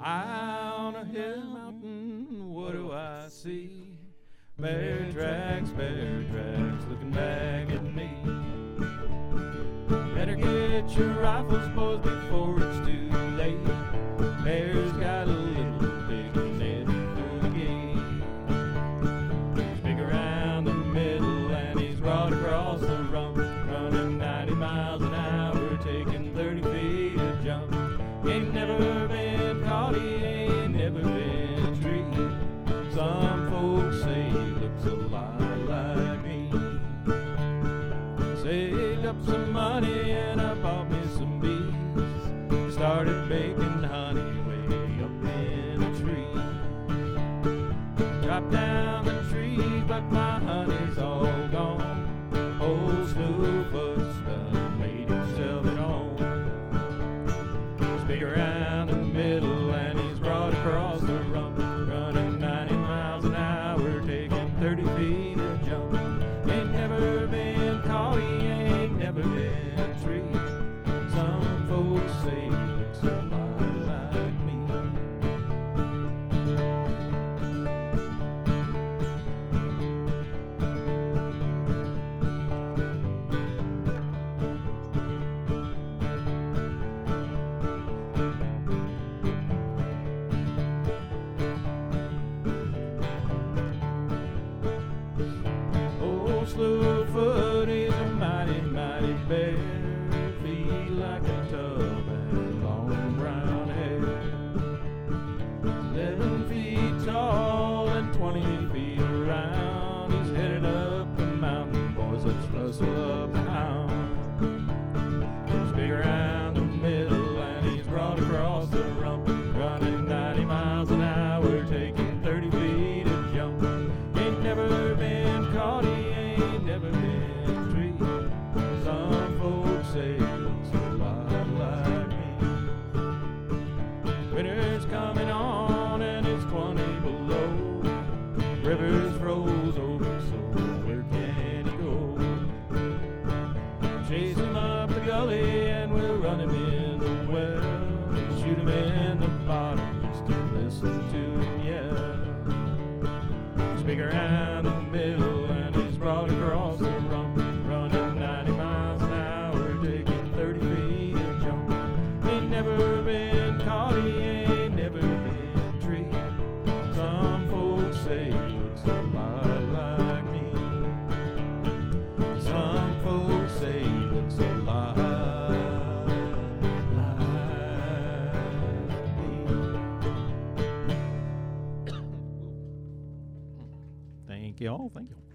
High on a hill mountain, what do I see? Bear tracks, looking back at me. Better get your rifles, boys, before it's too late. Bear's got a little big net for the game. He's big around the middle and he's broad across the rump, running 90 miles an hour, taking 30 feet a jump. Ain't never been caught, he ain't never been treed. Some folks say he looks a lot like me. Saved up some money and I bought me some bees. Started baking honey way up in a tree. Chopped down the trees, but my honey's all gone. Old Slewfoot's done made himself at home. He's big around the middle and he's broad across the rump, running 90 miles an hour, taking 30 feet a jump. Ain't never been caught, he ain't never been treed. Some folks say he looks a lot like me. Old Slewfoot is a mighty, mighty bear. Feet like a tub and long brown hair. 11 feet tall and 20 feet around. He's headed up the mountain, boys, let's rustle up the hound. He's big around the middle and he's broad across the rump, running 90 miles an hour, taking 30 feet a jump. Ain't never been caught, he ain't never been treed. Some folks say he looks a lot like me. Winter's coming on and it's 20 below. River's froze over, so where can he go? Chase him up the gully and we'll run him in the well. Shoot him in the bottom just to listen to him yell. He's big around the middle and he's broad across the rump, running 90 miles an hour, taking 30 feet a jump. Ain't never been caught, he ain't never been treed. Some folks say he looks a lot like me. Some folks say he looks a lot like me. Thank you all. Thank you.